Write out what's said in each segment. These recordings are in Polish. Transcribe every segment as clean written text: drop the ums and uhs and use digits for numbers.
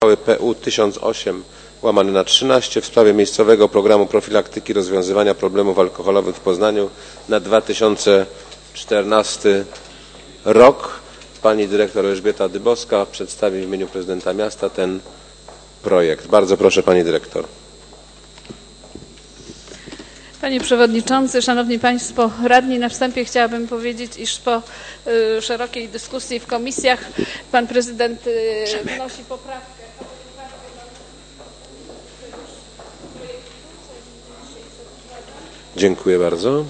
uchwały PU 1008/13 w sprawie miejscowego programu profilaktyki rozwiązywania problemów alkoholowych w Poznaniu na 2014 rok. Pani dyrektor Elżbieta Dybowska przedstawi w imieniu prezydenta miasta ten projekt. Bardzo proszę, pani dyrektor. Panie Przewodniczący, Szanowni Państwo Radni, na wstępie chciałabym powiedzieć, iż po szerokiej dyskusji w komisjach pan prezydent wnosi poprawkę. Dziękuję bardzo.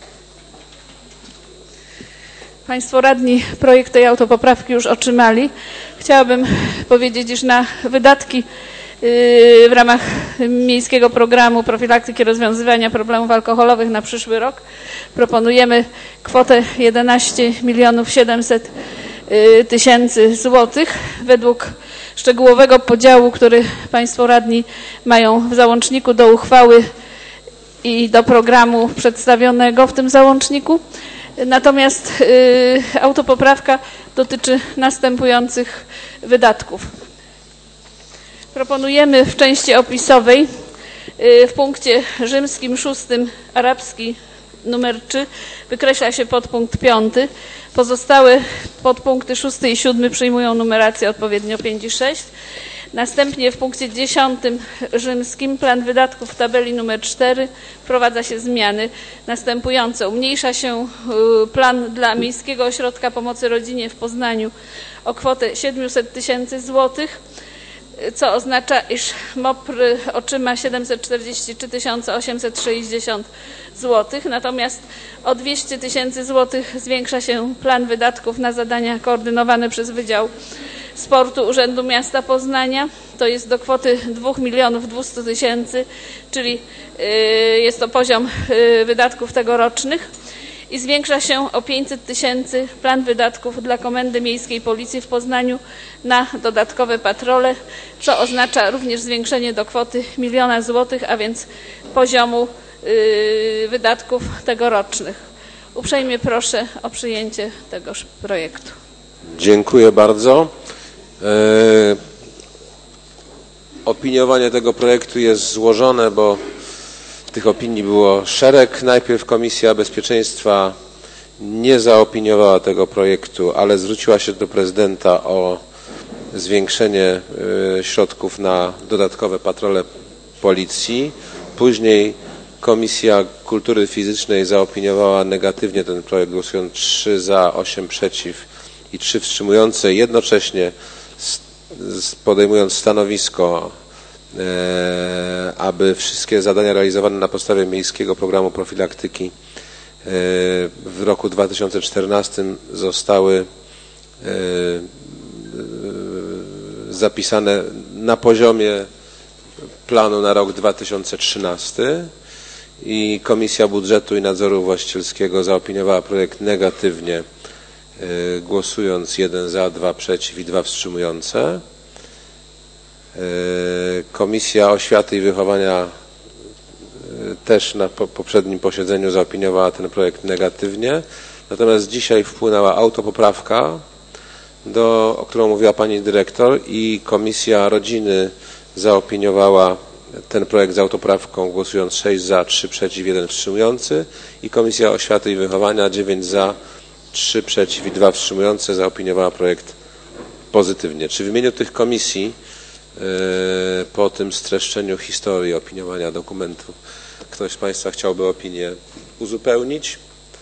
Państwo Radni projekt tej autopoprawki już otrzymali. Chciałabym powiedzieć, iż na wydatki w ramach Miejskiego Programu Profilaktyki Rozwiązywania Problemów Alkoholowych na przyszły rok proponujemy kwotę 11 700 000 złotych. Według szczegółowego podziału, który Państwo Radni mają w załączniku do uchwały i do programu przedstawionego w tym załączniku. Natomiast autopoprawka dotyczy następujących wydatków. Proponujemy w części opisowej w punkcie rzymskim 6 arabski numer 3 wykreśla się podpunkt 5. Pozostałe podpunkty 6 i 7 przyjmują numerację odpowiednio 5 i 6. Następnie w punkcie 10 rzymskim plan wydatków w tabeli numer 4 wprowadza się zmiany następujące. Umniejsza się plan dla Miejskiego Ośrodka Pomocy Rodzinie w Poznaniu o kwotę 700 000 złotych, co oznacza, iż MOPR otrzyma 743 860 zł. Natomiast o 200 000 złotych zwiększa się plan wydatków na zadania koordynowane przez Wydział Sportu Urzędu Miasta Poznania. To jest do kwoty 2 200 000, czyli jest to poziom wydatków tegorocznych. I zwiększa się o 500 000 plan wydatków dla Komendy Miejskiej Policji w Poznaniu na dodatkowe patrole, co oznacza również zwiększenie do kwoty 1 000 000 złotych, a więc poziomu wydatków tegorocznych. Uprzejmie proszę o przyjęcie tegoż projektu. Dziękuję bardzo. Opiniowanie tego projektu jest złożone, bo tych opinii było szereg. Najpierw Komisja Bezpieczeństwa nie zaopiniowała tego projektu, ale zwróciła się do prezydenta o zwiększenie środków na dodatkowe patrole policji. Później Komisja Kultury Fizycznej zaopiniowała negatywnie ten projekt, głosując 3 za, 8 przeciw i 3 wstrzymujące, jednocześnie podejmując stanowisko, aby wszystkie zadania realizowane na podstawie Miejskiego Programu Profilaktyki w roku 2014 zostały zapisane na poziomie planu na rok 2013 i Komisja Budżetu i Nadzoru Właścicielskiego zaopiniowała projekt negatywnie, głosując 1 za, 2 przeciw i 2 wstrzymujące. Komisja Oświaty i Wychowania też na poprzednim posiedzeniu zaopiniowała ten projekt negatywnie. Natomiast dzisiaj wpłynęła autopoprawka, o którą mówiła pani dyrektor, i Komisja Rodziny zaopiniowała ten projekt z autopoprawką, głosując 6 za, 3 przeciw, 1 wstrzymujący, i Komisja Oświaty i Wychowania 9 za, 3 przeciw i 2 wstrzymujące zaopiniowała projekt pozytywnie. Czy w imieniu tych komisji po tym streszczeniu historii opiniowania dokumentu ktoś z Państwa chciałby opinię uzupełnić?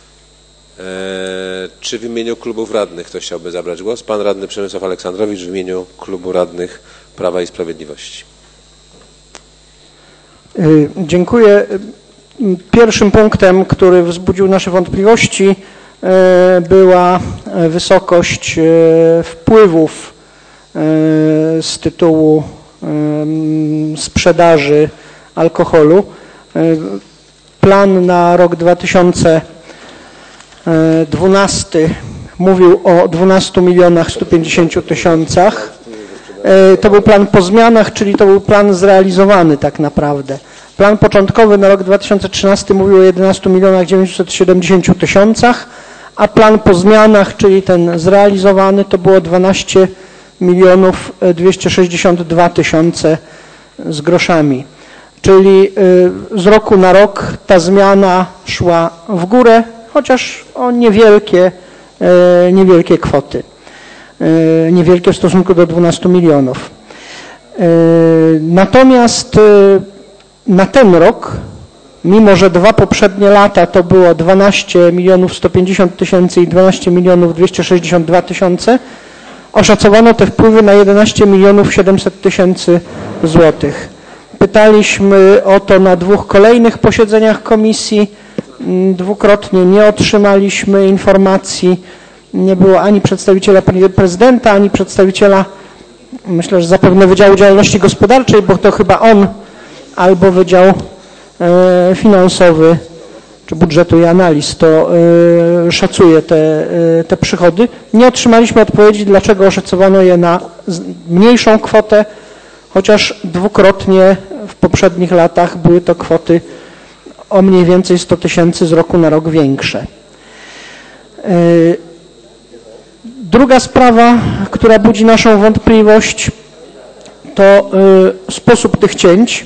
Czy w imieniu klubów radnych ktoś chciałby zabrać głos? Pan radny Przemysław Aleksandrowicz w imieniu klubu radnych Prawa i Sprawiedliwości. Dziękuję. Pierwszym punktem, który wzbudził nasze wątpliwości, była wysokość wpływów z tytułu sprzedaży alkoholu. Plan na rok 2012 mówił o 12 150 000. To był plan po zmianach, czyli to był plan zrealizowany tak naprawdę. Plan początkowy na rok 2013 mówił o 11 970 000, a plan po zmianach, czyli ten zrealizowany, to było 12 262 tysiące z groszami. Czyli z roku na rok ta zmiana szła w górę, chociaż o niewielkie kwoty. Niewielkie w stosunku do 12 milionów. Natomiast na ten rok, mimo że 2 poprzednie lata to było 12 150 tysięcy i 12 262 tysiące, oszacowano te wpływy na 11 700 tysięcy złotych. Pytaliśmy o to na 2 kolejnych posiedzeniach komisji. Dwukrotnie nie otrzymaliśmy informacji. Nie było ani przedstawiciela prezydenta, ani przedstawiciela, myślę, że zapewne Wydziału Działalności Gospodarczej, bo to chyba on, albo Wydział Finansowy czy Budżetu i Analiz to szacuje te przychody. Nie otrzymaliśmy odpowiedzi, dlaczego oszacowano je na mniejszą kwotę, chociaż dwukrotnie w poprzednich latach były to kwoty o mniej więcej 100 tysięcy z roku na rok większe. Druga sprawa, która budzi naszą wątpliwość, to sposób tych cięć.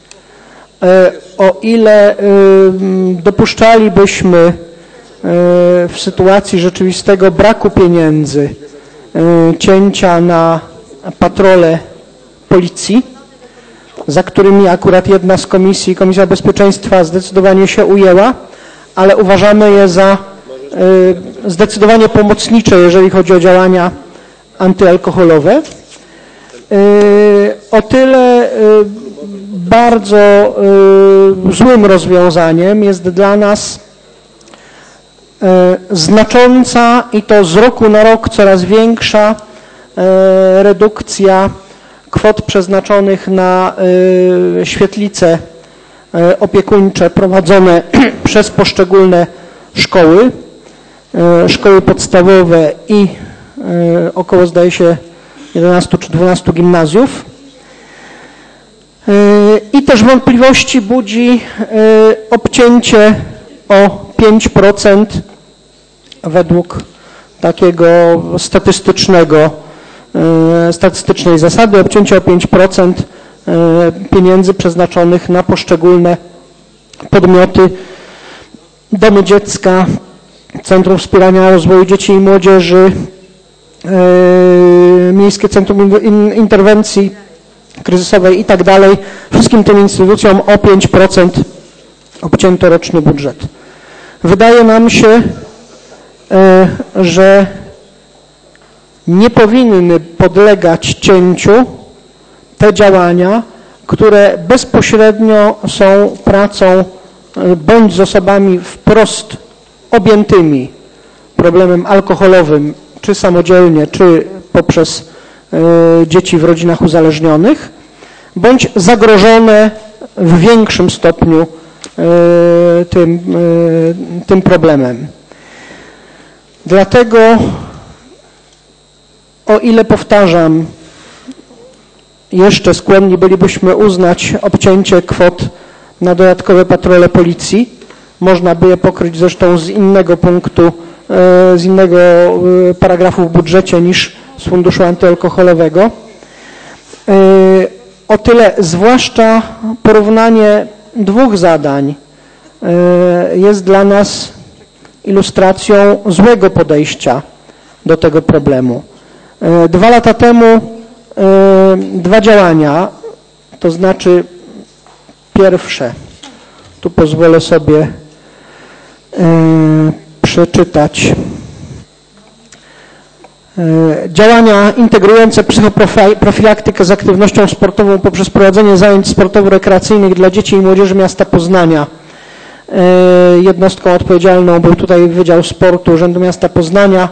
O ile dopuszczalibyśmy w sytuacji rzeczywistego braku pieniędzy cięcia na patrole policji, za którymi akurat jedna z komisji, Komisja Bezpieczeństwa, zdecydowanie się ujęła, ale uważamy je za zdecydowanie pomocnicze, jeżeli chodzi o działania antyalkoholowe. O tyle bardzo złym rozwiązaniem jest dla nas znacząca i to z roku na rok coraz większa redukcja kwot przeznaczonych na świetlice opiekuńcze prowadzone przez poszczególne szkoły, szkoły podstawowe i około, zdaje się, 11 czy 12 gimnazjów. I też wątpliwości budzi obcięcie o 5% według takiego statystycznej zasady, obcięcie o 5% pieniędzy przeznaczonych na poszczególne podmioty, domy dziecka, Centrum Wspierania Rozwoju Dzieci i Młodzieży, Miejskie Centrum Interwencji Kryzysowej i tak dalej. Wszystkim tym instytucjom o 5% obcięto roczny budżet. Wydaje nam się, że nie powinny podlegać cięciu te działania, które bezpośrednio są pracą bądź z osobami wprost objętymi problemem alkoholowym, czy samodzielnie, czy poprzez dzieci w rodzinach uzależnionych, bądź zagrożone w większym stopniu tym problemem. Dlatego, o ile powtarzam, jeszcze skłonni bylibyśmy uznać obcięcie kwot na dodatkowe patrole policji. Można by je pokryć zresztą z innego punktu, z innego paragrafu w budżecie niż z funduszu antyalkoholowego. O tyle zwłaszcza porównanie 2 zadań jest dla nas ilustracją złego podejścia do tego problemu. 2 lata temu 2 działania, to znaczy pierwsze, tu pozwolę sobie przeczytać. Działania integrujące psychoprofilaktykę z aktywnością sportową poprzez prowadzenie zajęć sportowo-rekreacyjnych dla dzieci i młodzieży miasta Poznania. Jednostką odpowiedzialną był tutaj Wydział Sportu Urzędu Miasta Poznania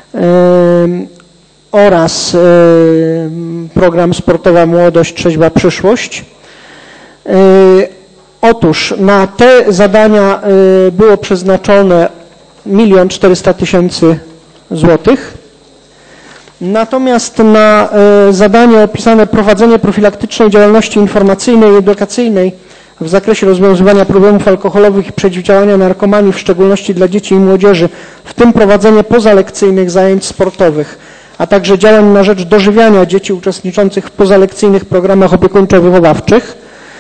oraz program Sportowa Młodość, Trzeźwa Przyszłość. Otóż na te zadania było przeznaczone 1 400 000 złotych. Natomiast na zadanie opisane prowadzenie profilaktycznej działalności informacyjnej i edukacyjnej w zakresie rozwiązywania problemów alkoholowych i przeciwdziałania narkomanii, w szczególności dla dzieci i młodzieży, w tym prowadzenie pozalekcyjnych zajęć sportowych, a także działań na rzecz dożywiania dzieci uczestniczących w pozalekcyjnych programach opiekuńczo-wychowawczych.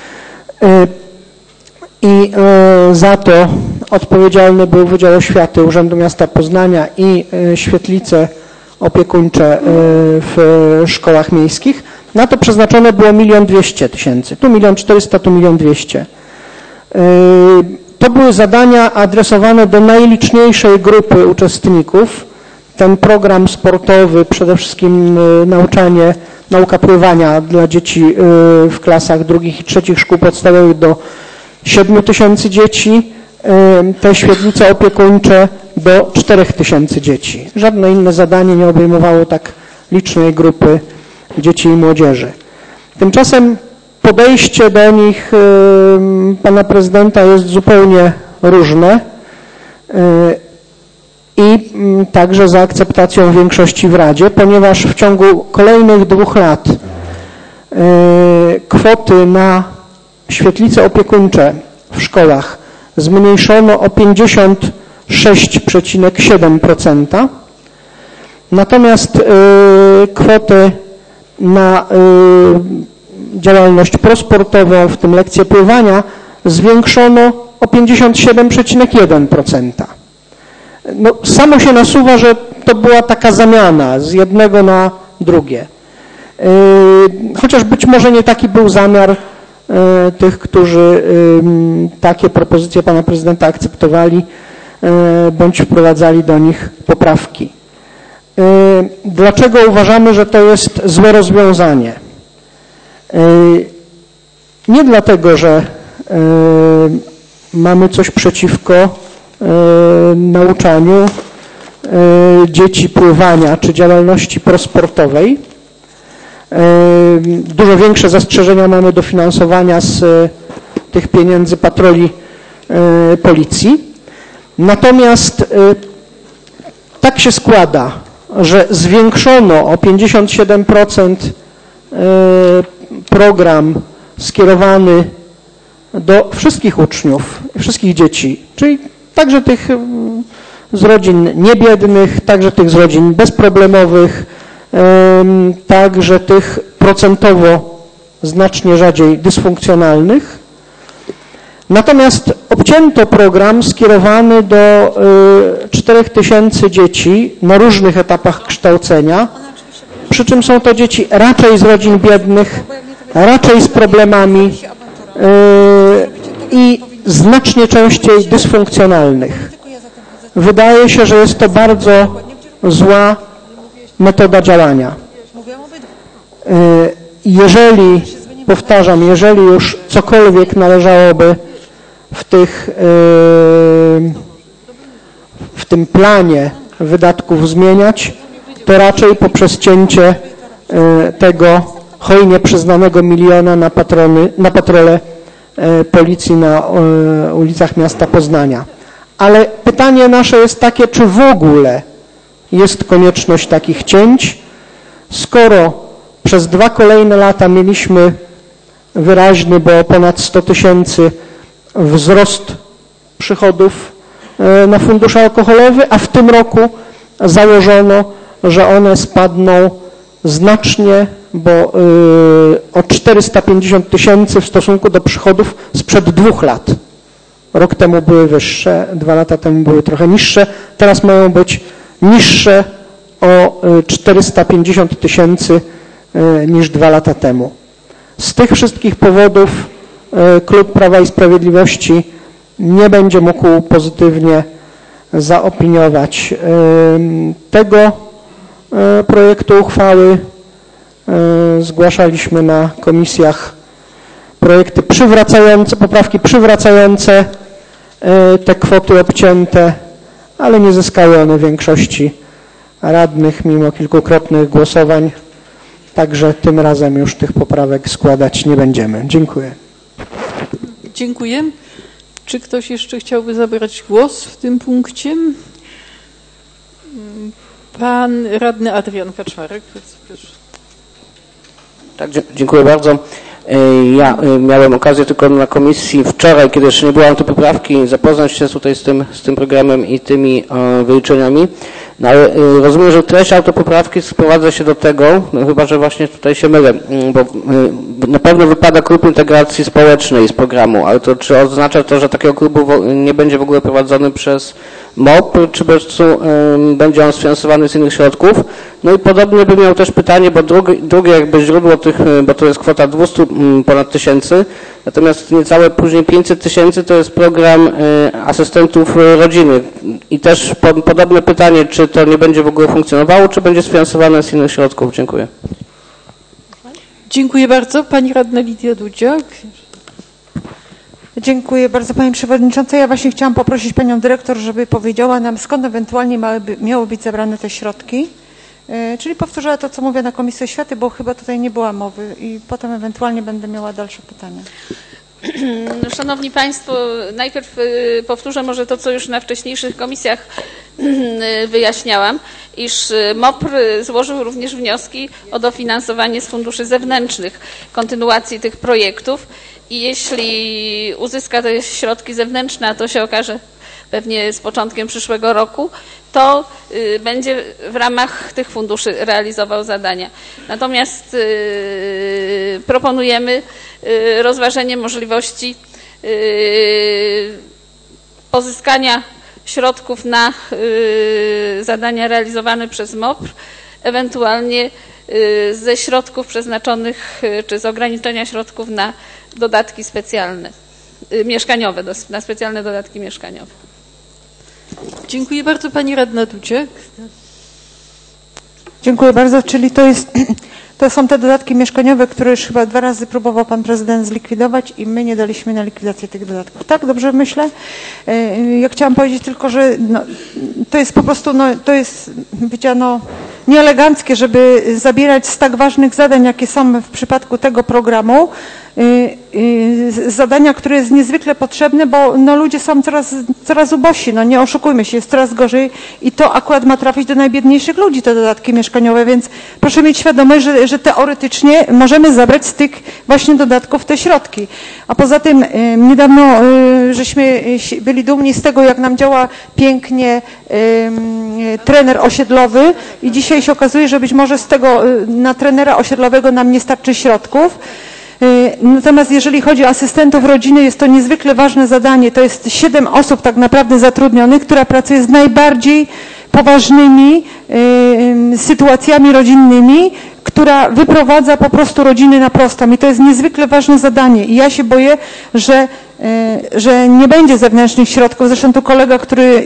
I za to odpowiedzialny był Wydział Oświaty Urzędu Miasta Poznania i świetlice opiekuńcze w szkołach miejskich. Na to przeznaczone było 1 200 000. Tu 1 400 000, tu 1 200 000. To były zadania adresowane do najliczniejszej grupy uczestników. Ten program sportowy, przede wszystkim nauka pływania dla dzieci w klasach 2. i 3. szkół podstawowych do 7 000 dzieci, te świetlice opiekuńcze do 4 000 dzieci. Żadne inne zadanie nie obejmowało tak licznej grupy dzieci i młodzieży. Tymczasem podejście do nich pana prezydenta jest zupełnie różne i także za akceptacją większości w Radzie, ponieważ w ciągu kolejnych 2 lat kwoty na świetlice opiekuńcze w szkołach zmniejszono o 56,7%, natomiast kwoty na działalność prosportową, w tym lekcje pływania, zwiększono o 57,1%. No, samo się nasuwa, że to była taka zamiana z jednego na drugie. Chociaż być może nie taki był zamiar tych, którzy takie propozycje pana prezydenta akceptowali bądź wprowadzali do nich poprawki. Dlaczego uważamy, że to jest złe rozwiązanie? Nie dlatego, że mamy coś przeciwko nauczaniu dzieci pływania czy działalności prosportowej. Dużo większe zastrzeżenia mamy do finansowania z tych pieniędzy patroli policji. Natomiast tak się składa, że zwiększono o 57% program skierowany do wszystkich uczniów, wszystkich dzieci, czyli także tych z rodzin niebiednych, także tych z rodzin bezproblemowych, także tych procentowo znacznie rzadziej dysfunkcjonalnych. Natomiast obcięto program skierowany do 4 000 dzieci na różnych etapach kształcenia, przy czym są to dzieci raczej z rodzin biednych, raczej z problemami i znacznie częściej dysfunkcjonalnych. Wydaje się, że jest to bardzo zła metoda działania. Jeżeli, powtarzam, jeżeli już cokolwiek należałoby w tym planie wydatków zmieniać, to raczej poprzez cięcie tego hojnie przyznanego miliona na patrole policji na ulicach miasta Poznania. Ale pytanie nasze jest takie, czy w ogóle jest konieczność takich cięć, skoro przez 2 kolejne lata mieliśmy wyraźny, bo o ponad 100 000 wzrost przychodów na fundusz alkoholowy, a w tym roku założono, że one spadną znacznie, bo o 450 000 w stosunku do przychodów sprzed 2 lat. Rok temu były wyższe, 2 lata temu były trochę niższe, teraz mają być niższe o 450 000 niż 2 lata temu. Z tych wszystkich powodów Klub Prawa i Sprawiedliwości nie będzie mógł pozytywnie zaopiniować tego projektu uchwały. Zgłaszaliśmy na komisjach projekty przywracające, poprawki przywracające te kwoty obcięte, ale nie zyskały one większości radnych mimo kilkukrotnych głosowań. Także tym razem już tych poprawek składać nie będziemy. Dziękuję. Dziękuję. Czy ktoś jeszcze chciałby zabrać głos w tym punkcie? Pan radny Adrian Kaczmarek. Proszę. Tak, dziękuję bardzo. Ja miałem okazję tylko na komisji wczoraj, kiedy jeszcze nie było autopoprawki, zapoznać się tutaj z tym programem i tymi wyliczeniami. No ale rozumiem, że treść autopoprawki sprowadza się do tego, no chyba że właśnie tutaj się mylę, bo na pewno wypada klub integracji społecznej z programu, ale to czy oznacza to, że takiego klubu nie będzie w ogóle prowadzony przez MOP, czy po prostu będzie on sfinansowany z innych środków? No i podobnie bym miał też pytanie, bo drugie jakby źródło tych, bo to jest kwota 200 ponad tysięcy, natomiast niecałe później 500 tysięcy to jest program asystentów rodziny. I też podobne pytanie, czy to nie będzie w ogóle funkcjonowało, czy będzie sfinansowane z innych środków? Dziękuję. Dziękuję bardzo. Pani radna Lidia Dudziak. Dziękuję bardzo Pani Przewodnicząca. Ja właśnie chciałam poprosić Panią Dyrektor, żeby powiedziała nam, skąd ewentualnie miały być zabrane te środki. Czyli powtórzyła to, co mówię na Komisji Oświaty, bo chyba tutaj nie była mowy i potem ewentualnie będę miała dalsze pytania. Szanowni Państwo, najpierw powtórzę może to, co już na wcześniejszych komisjach wyjaśniałam, iż MOPR złożył również wnioski o dofinansowanie z funduszy zewnętrznych kontynuacji tych projektów i jeśli uzyska te środki zewnętrzne, a to się okaże pewnie z początkiem przyszłego roku, to będzie w ramach tych funduszy realizował zadania. Natomiast proponujemy rozważenie możliwości pozyskania środków na zadania realizowane przez MOPR, ewentualnie ze środków przeznaczonych, czy z ograniczenia środków na dodatki specjalne, mieszkaniowe, na specjalne dodatki mieszkaniowe. Dziękuję bardzo. Pani radna Dudziak. Dziękuję bardzo. Czyli to są te dodatki mieszkaniowe, które już chyba 2 razy próbował Pan Prezydent zlikwidować i my nie daliśmy na likwidację tych dodatków. Tak? Dobrze myślę? Ja chciałam powiedzieć tylko, że to jest po prostu, to jest bycia nieeleganckie, żeby zabierać z tak ważnych zadań, jakie są w przypadku tego programu, zadania, które jest niezwykle potrzebne, bo ludzie są coraz ubożsi, nie oszukujmy się, jest coraz gorzej i to akurat ma trafić do najbiedniejszych ludzi, te dodatki mieszkaniowe, więc proszę mieć świadomość, że teoretycznie możemy zabrać z tych właśnie dodatków te środki. A poza tym niedawno żeśmy byli dumni z tego, jak nam działa pięknie trener osiedlowy i dzisiaj się okazuje, że być może z tego na trenera osiedlowego nam nie starczy środków. Natomiast jeżeli chodzi o asystentów rodziny, jest to niezwykle ważne zadanie. To jest 7 osób tak naprawdę zatrudnionych, która pracuje z najbardziej poważnymi sytuacjami rodzinnymi, która wyprowadza po prostu rodziny na prostą. I to jest niezwykle ważne zadanie. I ja się boję, że nie będzie zewnętrznych środków. Zresztą tu kolega, który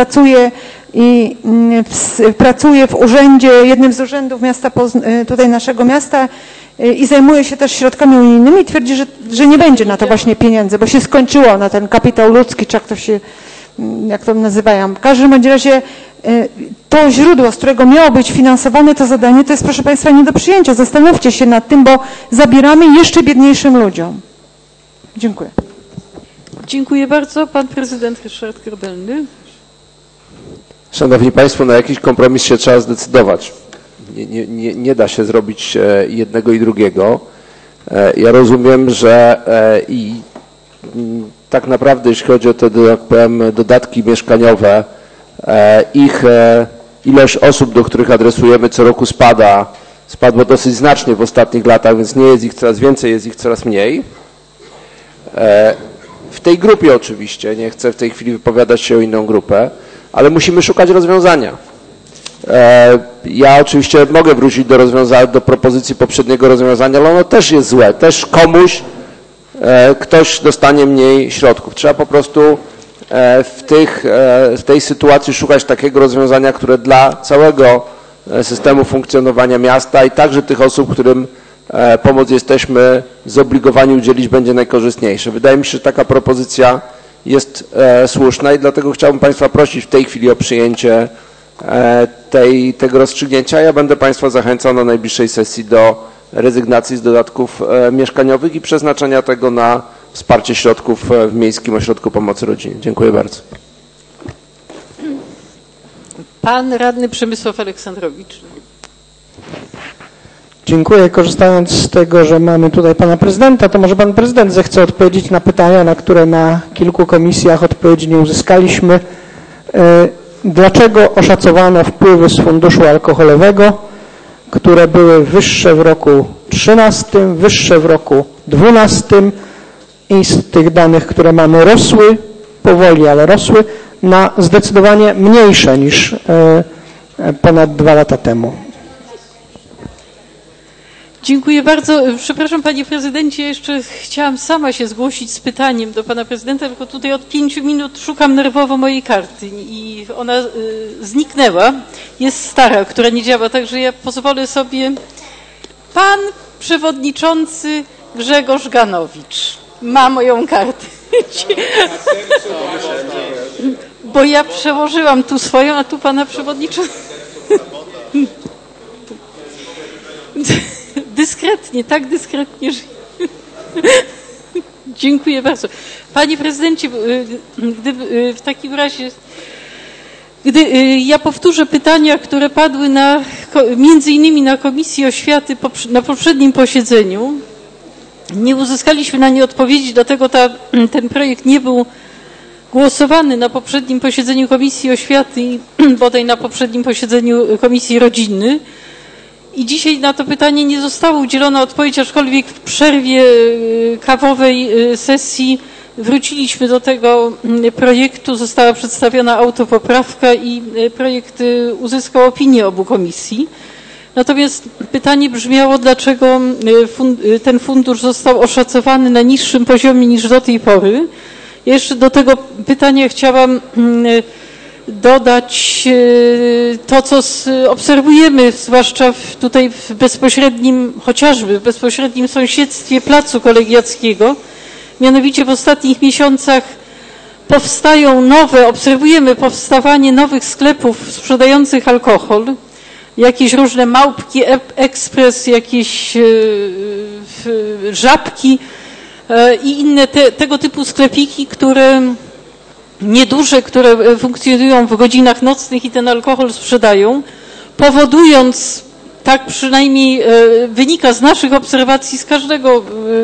pracuje w urzędzie, jednym z urzędów miasta, tutaj naszego miasta, i zajmuje się też środkami unijnymi i twierdzi, że nie będzie na to właśnie pieniędzy, bo się skończyło na ten kapitał ludzki, czy jak to nazywają. W każdym razie to źródło, z którego miało być finansowane to zadanie, to jest, proszę Państwa, nie do przyjęcia. Zastanówcie się nad tym, bo zabieramy jeszcze biedniejszym ludziom. Dziękuję. Dziękuję bardzo. Pan prezydent Ryszard Grobelny. Szanowni Państwo, na jakiś kompromis się trzeba zdecydować. Nie da się zrobić jednego i drugiego. Ja rozumiem, że tak naprawdę jeśli chodzi o te, jak powiem, dodatki mieszkaniowe, ich ilość osób, do których adresujemy co roku spadło dosyć znacznie w ostatnich latach, więc nie jest ich coraz więcej, jest ich coraz mniej. W tej grupie oczywiście, nie chcę w tej chwili wypowiadać się o inną grupę, ale musimy szukać rozwiązania. Ja oczywiście mogę wrócić do propozycji poprzedniego rozwiązania, ale ono też jest złe. Też ktoś dostanie mniej środków. Trzeba po prostu w tej sytuacji szukać takiego rozwiązania, które dla całego systemu funkcjonowania miasta i także tych osób, którym pomoc jesteśmy zobligowani udzielić, będzie najkorzystniejsze. Wydaje mi się, że taka propozycja jest słuszna i dlatego chciałbym Państwa prosić w tej chwili o przyjęcie tego rozstrzygnięcia. Ja będę Państwa zachęcał na najbliższej sesji do rezygnacji z dodatków mieszkaniowych i przeznaczenia tego na wsparcie środków w Miejskim Ośrodku Pomocy Rodzinie. Dziękuję bardzo. Pan radny Przemysław Aleksandrowicz. Dziękuję. Korzystając z tego, że mamy tutaj pana prezydenta, to może pan prezydent zechce odpowiedzieć na pytania, na które na kilku komisjach odpowiedzi nie uzyskaliśmy. Dlaczego oszacowano wpływy z funduszu alkoholowego, które były wyższe w roku 2013, wyższe w roku 2012 i z tych danych, które mamy, rosły, powoli, ale rosły, na zdecydowanie mniejsze niż ponad 2 lata temu. Dziękuję bardzo. Przepraszam Panie Prezydencie, jeszcze chciałam sama się zgłosić z pytaniem do Pana Prezydenta, tylko tutaj od 5 minut szukam nerwowo mojej karty i ona zniknęła. Jest stara, która nie działa, także ja pozwolę sobie. Pan Przewodniczący Grzegorz Ganowicz ma moją kartę. Bo ja przełożyłam tu swoją, a tu Pana Przewodniczącego. Dyskretnie, tak dyskretnie, że... Dziękuję bardzo. Panie Prezydencie, w takim razie, gdy ja powtórzę pytania, które padły między innymi na Komisji Oświaty na poprzednim posiedzeniu. Nie uzyskaliśmy na nie odpowiedzi, dlatego ten projekt nie był głosowany na poprzednim posiedzeniu Komisji Oświaty i bodaj na poprzednim posiedzeniu Komisji Rodziny. I dzisiaj na to pytanie nie została udzielona odpowiedź, aczkolwiek w przerwie kawowej sesji wróciliśmy do tego projektu, została przedstawiona autopoprawka i projekt uzyskał opinię obu komisji. Natomiast pytanie brzmiało, dlaczego ten fundusz został oszacowany na niższym poziomie niż do tej pory. Ja jeszcze do tego pytania chciałam dodać to, co obserwujemy, zwłaszcza tutaj w bezpośrednim, chociażby w bezpośrednim sąsiedztwie Placu Kolegiackiego. Mianowicie w ostatnich miesiącach obserwujemy powstawanie nowych sklepów sprzedających alkohol, jakieś różne Małpki, Ekspres, jakieś Żabki i inne tego typu sklepiki, nieduże, które funkcjonują w godzinach nocnych i ten alkohol sprzedają, powodując, tak przynajmniej wynika z naszych obserwacji, z każdego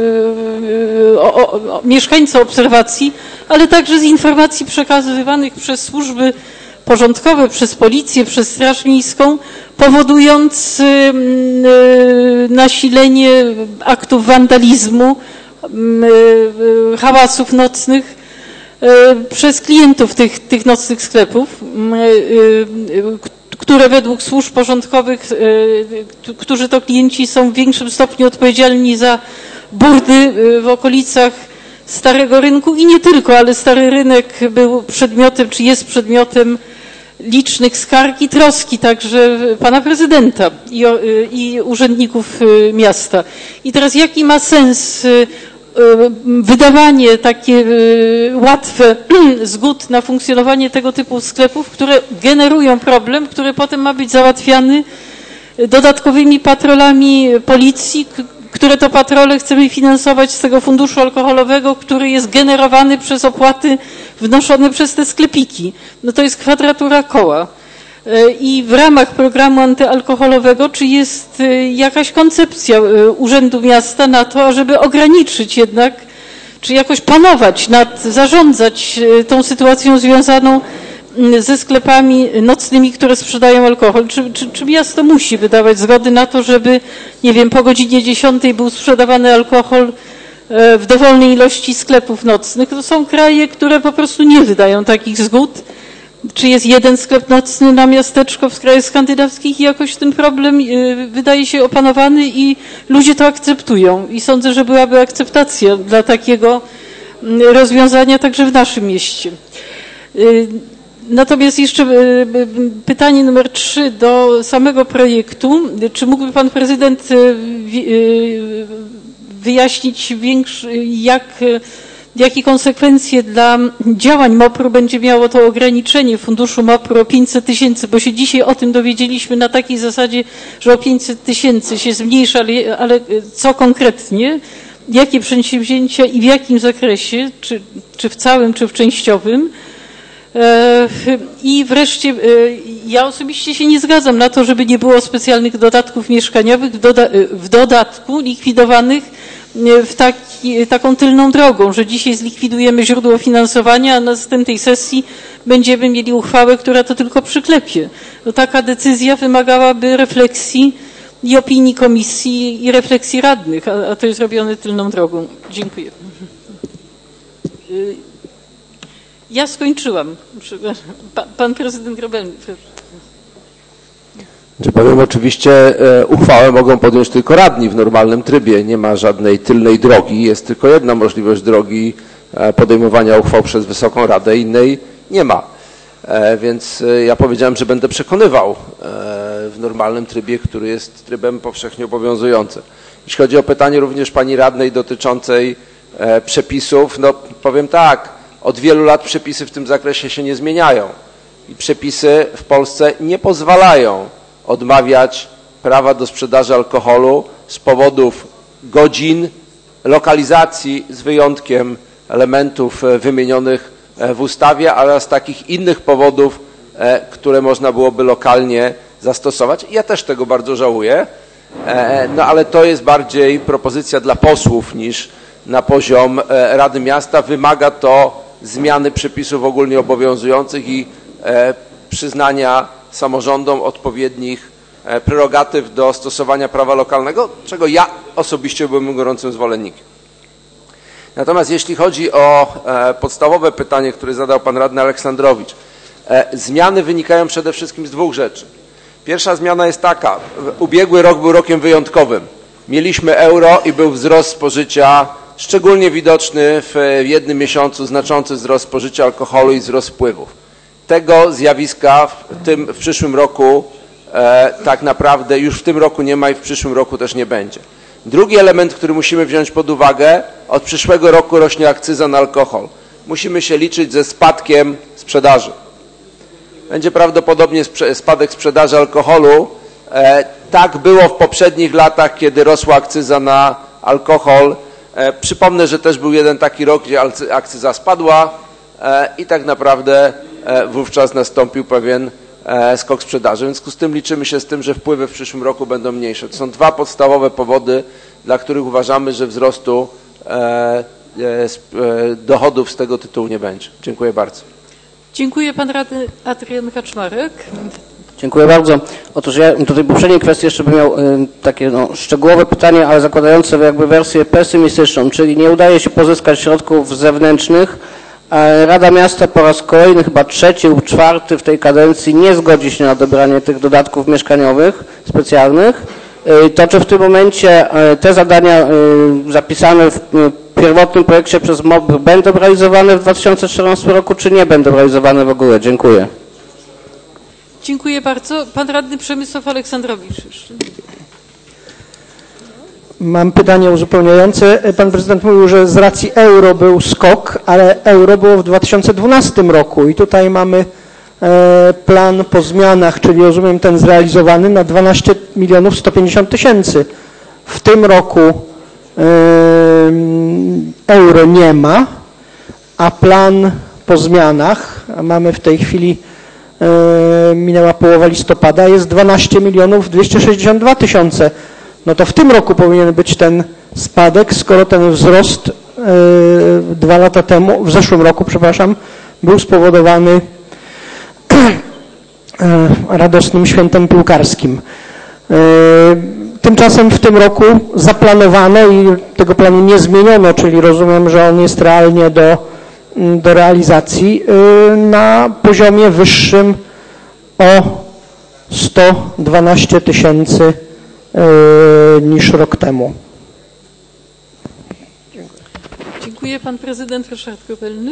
mieszkańca obserwacji, ale także z informacji przekazywanych przez służby porządkowe, przez policję, przez Straż Miejską, powodując nasilenie aktów wandalizmu, hałasów nocnych przez klientów tych nocnych sklepów, które według służb porządkowych, którzy to klienci są w większym stopniu odpowiedzialni za burdy w okolicach Starego Rynku i nie tylko, ale Stary Rynek był przedmiotem, czy jest przedmiotem licznych skarg i troski także pana prezydenta i urzędników miasta. I teraz jaki ma sens wydawanie takie łatwe zgód na funkcjonowanie tego typu sklepów, które generują problem, który potem ma być załatwiany dodatkowymi patrolami policji, które to patrole chcemy finansować z tego funduszu alkoholowego, który jest generowany przez opłaty wnoszone przez te sklepiki. No to jest kwadratura koła. I w ramach programu antyalkoholowego, czy jest jakaś koncepcja Urzędu Miasta na to, ażeby ograniczyć jednak, czy jakoś panować zarządzać tą sytuacją związaną ze sklepami nocnymi, które sprzedają alkohol? Czy miasto musi wydawać zgody na to, żeby, nie wiem, po godzinie 10 był sprzedawany alkohol w dowolnej ilości sklepów nocnych? To są kraje, które po prostu nie wydają takich zgód. Czy jest jeden sklep nocny na miasteczko w krajach skandynawskich i jakoś ten problem wydaje się opanowany i ludzie to akceptują. I sądzę, że byłaby akceptacja dla takiego rozwiązania także w naszym mieście. Natomiast jeszcze pytanie numer 3 do samego projektu. Czy mógłby pan prezydent wyjaśnić jakie konsekwencje dla działań MOPR-u będzie miało to ograniczenie funduszu MOPR-u o 500 000, bo się dzisiaj o tym dowiedzieliśmy na takiej zasadzie, że o 500 000 się zmniejsza, ale co konkretnie, jakie przedsięwzięcia i w jakim zakresie, czy w całym, czy w częściowym. I wreszcie ja osobiście się nie zgadzam na to, żeby nie było specjalnych dodatków mieszkaniowych, w dodatku likwidowanych taką tylną drogą, że dzisiaj zlikwidujemy źródło finansowania, a na następnej sesji będziemy mieli uchwałę, która to tylko przyklepie. No, taka decyzja wymagałaby refleksji i opinii komisji i refleksji radnych, a to jest robione tylną drogą. Dziękuję. Ja skończyłam. Pan prezydent Grobelny. Powiem, oczywiście uchwałę mogą podjąć tylko radni w normalnym trybie. Nie ma żadnej tylnej drogi. Jest tylko jedna możliwość drogi podejmowania uchwał przez Wysoką Radę, innej nie ma. Więc ja powiedziałem, że będę przekonywał w normalnym trybie, który jest trybem powszechnie obowiązującym. Jeśli chodzi o pytanie również pani radnej dotyczącej przepisów, no powiem tak, od wielu lat przepisy w tym zakresie się nie zmieniają i przepisy w Polsce nie pozwalają odmawiać prawa do sprzedaży alkoholu z powodów godzin, lokalizacji z wyjątkiem elementów wymienionych w ustawie, ale z takich innych powodów, które można byłoby lokalnie zastosować. Ja też tego bardzo żałuję, no ale to jest bardziej propozycja dla posłów niż na poziom Rady Miasta. Wymaga to zmiany przepisów ogólnie obowiązujących i przyznania samorządom odpowiednich prerogatyw do stosowania prawa lokalnego, czego ja osobiście byłem gorącym zwolennikiem. Natomiast jeśli chodzi o podstawowe pytanie, które zadał pan radny Aleksandrowicz, zmiany wynikają przede wszystkim z dwóch rzeczy. Pierwsza zmiana jest taka, ubiegły rok był rokiem wyjątkowym. Mieliśmy euro i był wzrost spożycia, szczególnie widoczny w jednym miesiącu, znaczący wzrost spożycia alkoholu i wzrost wpływów. Tego zjawiska w przyszłym roku tak naprawdę już w tym roku nie ma i w przyszłym roku też nie będzie. Drugi element, który musimy wziąć pod uwagę, od przyszłego roku rośnie akcyza na alkohol. Musimy się liczyć ze spadkiem sprzedaży. Będzie prawdopodobnie spadek sprzedaży alkoholu. Tak było w poprzednich latach, kiedy rosła akcyza na alkohol. Przypomnę, że też był jeden taki rok, gdzie akcyza spadła i tak naprawdę wówczas nastąpił pewien skok sprzedaży. W związku z tym liczymy się z tym, że wpływy w przyszłym roku będą mniejsze. To są dwa podstawowe powody, dla których uważamy, że wzrostu dochodów z tego tytułu nie będzie. Dziękuję bardzo. Dziękuję. Pan radny Adrian Kaczmarek. Dziękuję bardzo. Otóż ja do tej poprzedniej kwestii jeszcze bym miał takie szczegółowe pytanie, ale zakładające jakby wersję pesymistyczną, czyli nie udaje się pozyskać środków zewnętrznych. Rada Miasta po raz kolejny, chyba trzeci lub czwarty w tej kadencji nie zgodzi się na odebranie tych dodatków mieszkaniowych specjalnych. To czy w tym momencie te zadania zapisane w pierwotnym projekcie przez MOP będą realizowane w 2014 roku, czy nie będą realizowane w ogóle? Dziękuję. Dziękuję bardzo. Pan radny Przemysław Aleksandrowicz jeszcze. Mam pytanie uzupełniające. Pan prezydent mówił, że z racji euro był skok, ale euro było w 2012 roku i tutaj mamy plan po zmianach, czyli rozumiem ten zrealizowany na 12 150 000. W tym roku euro nie ma, a plan po zmianach, a mamy w tej chwili, minęła połowa listopada, jest 12 262 000. No to w tym roku powinien być ten spadek, skoro ten wzrost 2 lata temu, w zeszłym roku, przepraszam, był spowodowany radosnym świętem piłkarskim. Tymczasem w tym roku zaplanowano i tego planu nie zmieniono, czyli rozumiem, że on jest realnie do realizacji na poziomie wyższym o 112 000 niż rok temu. Dziękuję. Dziękuję. Pan prezydent Ryszard Grobelny.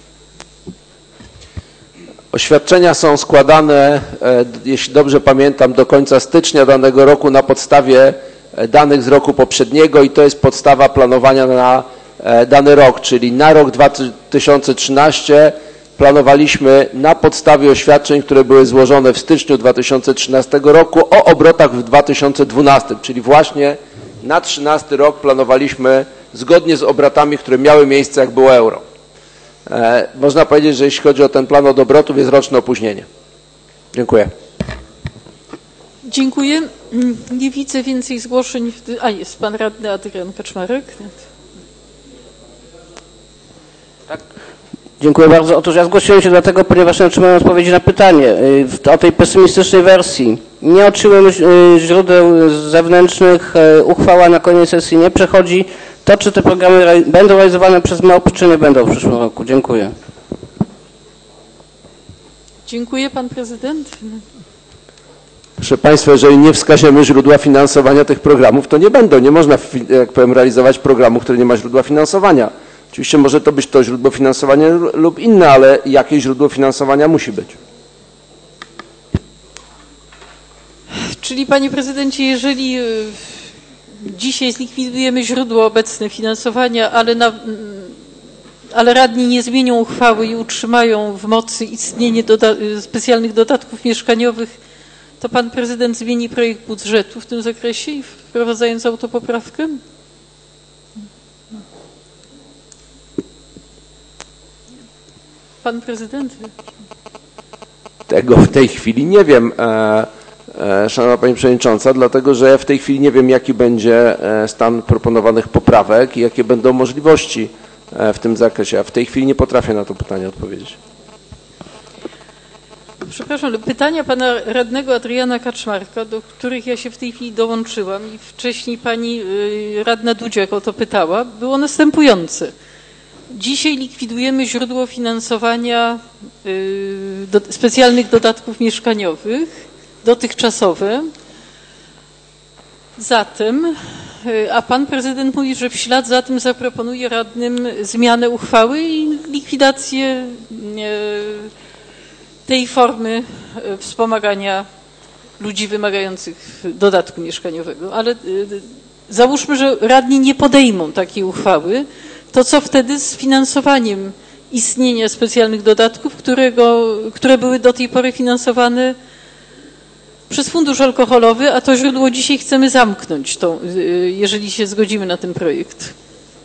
Oświadczenia są składane, jeśli dobrze pamiętam, do końca stycznia danego roku na podstawie danych z roku poprzedniego i to jest podstawa planowania na dany rok, czyli na rok 2013 planowaliśmy na podstawie oświadczeń, które były złożone w styczniu 2013 roku o obrotach w 2012, czyli właśnie na 2013 rok planowaliśmy zgodnie z obrotami, które miały miejsce, jak było euro. Można powiedzieć, że jeśli chodzi o ten plan od obrotów, jest roczne opóźnienie. Dziękuję. Dziękuję. Nie widzę więcej zgłoszeń. A jest pan radny Adrian Kaczmarek. Tak. Dziękuję bardzo. Otóż ja zgłosiłem się dlatego, ponieważ nie otrzymałem odpowiedzi na pytanie o tej pesymistycznej wersji. Nie otrzymałem źródeł zewnętrznych, uchwała na koniec sesji nie przechodzi. To, czy te programy będą realizowane przez MOP, czy nie będą w przyszłym roku. Dziękuję. Dziękuję. Pan prezydent. Proszę Państwa, jeżeli nie wskażemy źródła finansowania tych programów, to nie będą. Nie można, jak powiem, realizować programu, który nie ma źródła finansowania. Oczywiście może to być to źródło finansowania lub inne, ale jakieś źródło finansowania musi być. Czyli panie prezydencie, jeżeli dzisiaj zlikwidujemy źródło obecne finansowania, ale radni nie zmienią uchwały i utrzymają w mocy istnienie specjalnych dodatków mieszkaniowych, to pan prezydent zmieni projekt budżetu w tym zakresie i wprowadzając autopoprawkę? Pan prezydent? Tego w tej chwili nie wiem, szanowna Pani Przewodnicząca, dlatego że ja w tej chwili nie wiem, jaki będzie stan proponowanych poprawek i jakie będą możliwości w tym zakresie. Ja w tej chwili nie potrafię na to pytanie odpowiedzieć. Przepraszam, pytania pana radnego Adriana Kaczmarka, do których ja się w tej chwili dołączyłam i wcześniej pani radna Dudziak o to pytała, było następujące. Dzisiaj likwidujemy źródło finansowania specjalnych dodatków mieszkaniowych, dotychczasowe. Zatem, a pan prezydent mówi, że w ślad za tym zaproponuje radnym zmianę uchwały i likwidację tej formy wspomagania ludzi wymagających dodatku mieszkaniowego. Ale załóżmy, że radni nie podejmą takiej uchwały, to co wtedy z finansowaniem istnienia specjalnych dodatków, które były do tej pory finansowane przez fundusz alkoholowy, a to źródło dzisiaj chcemy zamknąć, jeżeli się zgodzimy na ten projekt.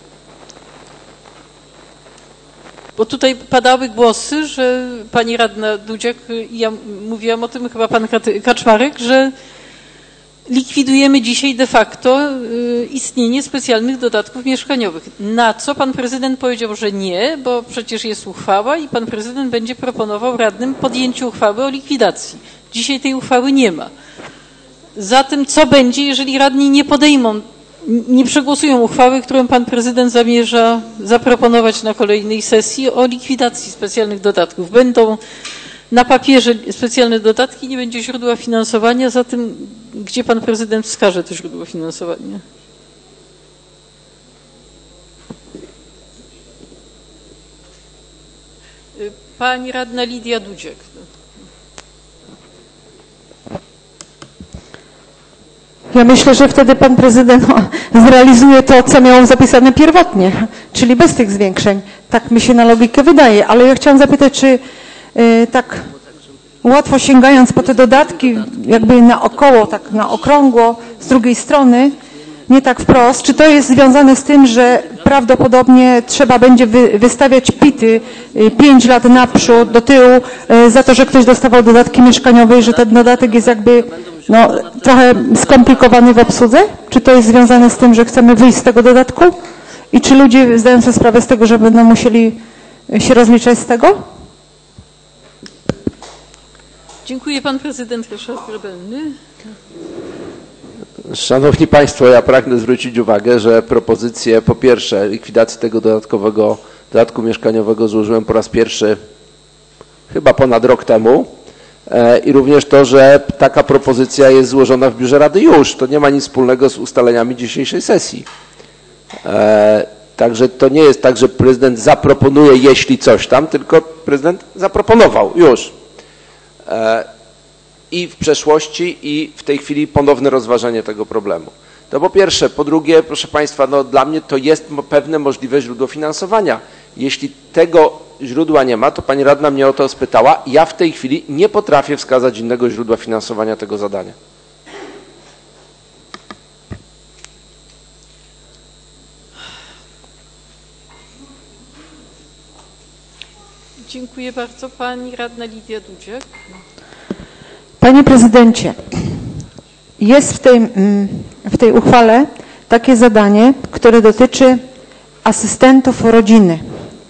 Bo tutaj padały głosy, że pani radna Dudziak, ja mówiłam o tym, chyba pan Kaczmarek, że likwidujemy dzisiaj de facto istnienie specjalnych dodatków mieszkaniowych. Na co pan prezydent powiedział, że nie, bo przecież jest uchwała i pan prezydent będzie proponował radnym podjęcie uchwały o likwidacji. Dzisiaj tej uchwały nie ma. Zatem co będzie, jeżeli radni nie przegłosują uchwały, którą pan prezydent zamierza zaproponować na kolejnej sesji o likwidacji specjalnych dodatków? Będą na papierze specjalne dodatki, nie będzie źródła finansowania, zatem gdzie pan prezydent wskaże to źródło finansowania? Pani radna Lidia Dudziak. Ja myślę, że wtedy pan prezydent zrealizuje to, co miał zapisane pierwotnie, czyli bez tych zwiększeń. Tak mi się na logikę wydaje, ale ja chciałam zapytać, czy tak łatwo sięgając po te dodatki, jakby naokoło, tak na okrągło, z drugiej strony, nie tak wprost, czy to jest związane z tym, że prawdopodobnie trzeba będzie wystawiać PIT-y 5 lat naprzód, do tyłu, za to, że ktoś dostawał dodatki mieszkaniowe i że ten dodatek jest jakby trochę skomplikowany w obsłudze? Czy to jest związane z tym, że chcemy wyjść z tego dodatku? I czy ludzie zdają sobie sprawę z tego, że będą musieli się rozliczać z tego? Dziękuję. Pan prezydent Ryszard Grabelny. Szanowni Państwo, ja pragnę zwrócić uwagę, że propozycję po pierwsze likwidacji tego dodatku mieszkaniowego złożyłem po raz pierwszy chyba ponad rok temu i również to, że taka propozycja jest złożona w Biurze Rady już. To nie ma nic wspólnego z ustaleniami dzisiejszej sesji. Także to nie jest tak, że prezydent zaproponuje, jeśli coś tam, tylko prezydent zaproponował już. I w przeszłości, i w tej chwili ponowne rozważenie tego problemu. To po pierwsze. Po drugie, proszę Państwa, dla mnie to jest pewne możliwe źródło finansowania. Jeśli tego źródła nie ma, to pani radna mnie o to spytała. Ja w tej chwili nie potrafię wskazać innego źródła finansowania tego zadania. Dziękuję bardzo. Pani radna Lidia Dudziak. Panie prezydencie, jest w tej uchwale takie zadanie, które dotyczy asystentów rodziny.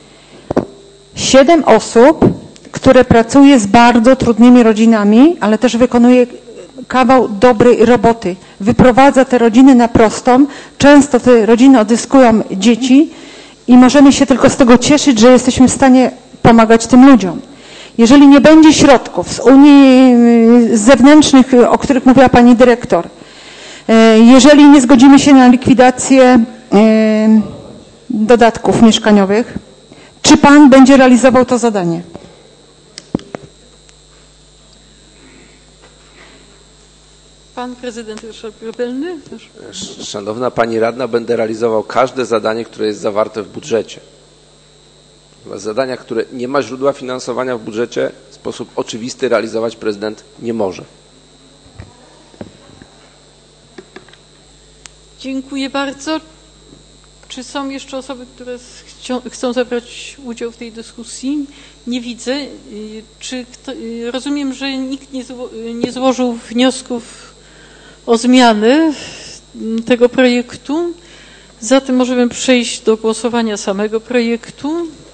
7 osób, które pracuje z bardzo trudnymi rodzinami, ale też wykonuje kawał dobrej roboty. Wyprowadza te rodziny na prostą. Często te rodziny odzyskują dzieci i możemy się tylko z tego cieszyć, że jesteśmy w stanie pomagać tym ludziom. Jeżeli nie będzie środków z Unii zewnętrznych, o których mówiła pani dyrektor, jeżeli nie zgodzimy się na likwidację dodatków mieszkaniowych, czy pan będzie realizował to zadanie? Pan prezydent Ryszard Grobelny. Szanowna Pani Radna, będę realizował każde zadanie, które jest zawarte w budżecie. Zadania, które nie ma źródła finansowania w budżecie, w sposób oczywisty realizować prezydent nie może. Dziękuję bardzo. Czy są jeszcze osoby, które chcą zabrać udział w tej dyskusji? Nie widzę. Rozumiem, że nikt nie złożył wniosków o zmiany tego projektu. Zatem możemy przejść do głosowania samego projektu.